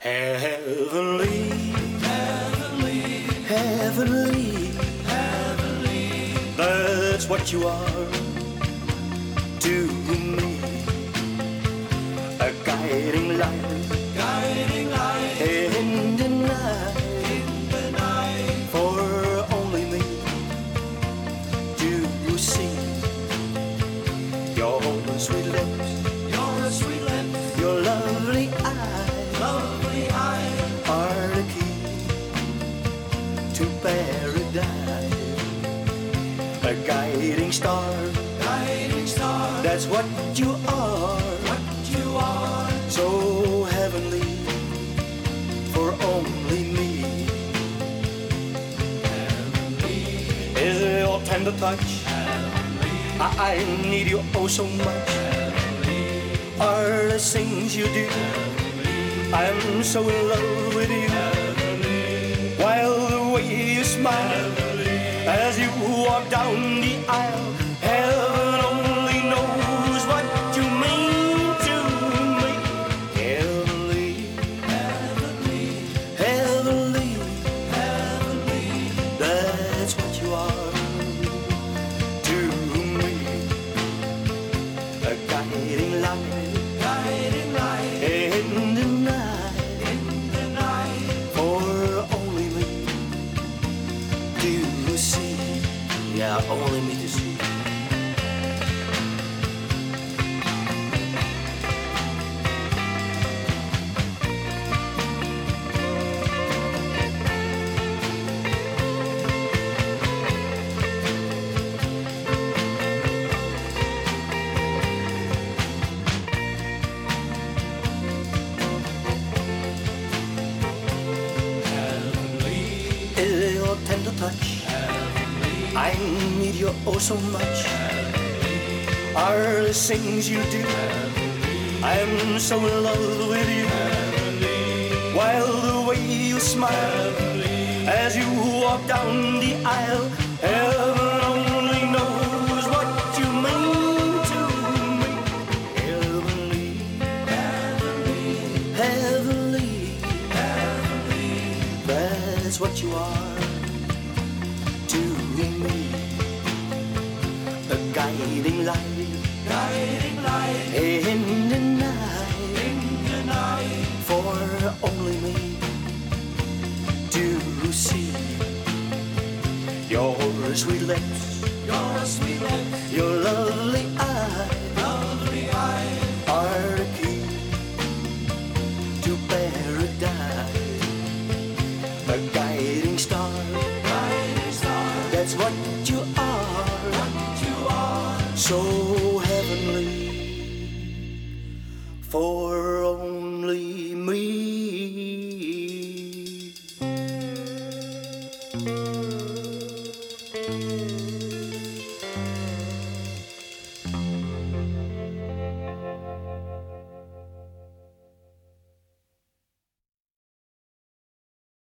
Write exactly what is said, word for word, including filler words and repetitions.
Heavenly, heavenly, heavenly, heavenly. That's what you are to me. A guiding light, guiding light in the night, in the night. For only me to see your sweet lips, your sweet lips, your lovely eyes, lovely eyes are the key to paradise. A guiding star, guiding star. That's what you are, what you are. So heavenly for only me. Heavenly is your tender touch. Heavenly, I, I need you oh so much. Heavenly are the things you do. Heavenly, I'm so in love with you. Heavenly, while the way you smile, heavenly, as you walk down the aisle, heaven only knows what you mean to me. Heavenly, heavenly, heavenly, heavenly. That's what you are to me. A guiding light, guiding light in the night, in the night. For only me to see. Yeah, only me to see. Is your tender touch, heavenly, I need you oh so much. Heavenly are the things you do. Heavenly I'm so in love with you. Heavenly while the way you smile, heavenly, as you walk down the aisle, heaven only knows what you mean to me. Heavenly, heavenly, heavenly, heavenly. That's what you are to me. A guiding light, guiding light in the night, in the night. For only me to see your sweet lips, your sweet lips, your lovely eyes, lovely eyes are the key to paradise. A guiding star, guiding star. That's what you are, what you are. So heavenly for only me.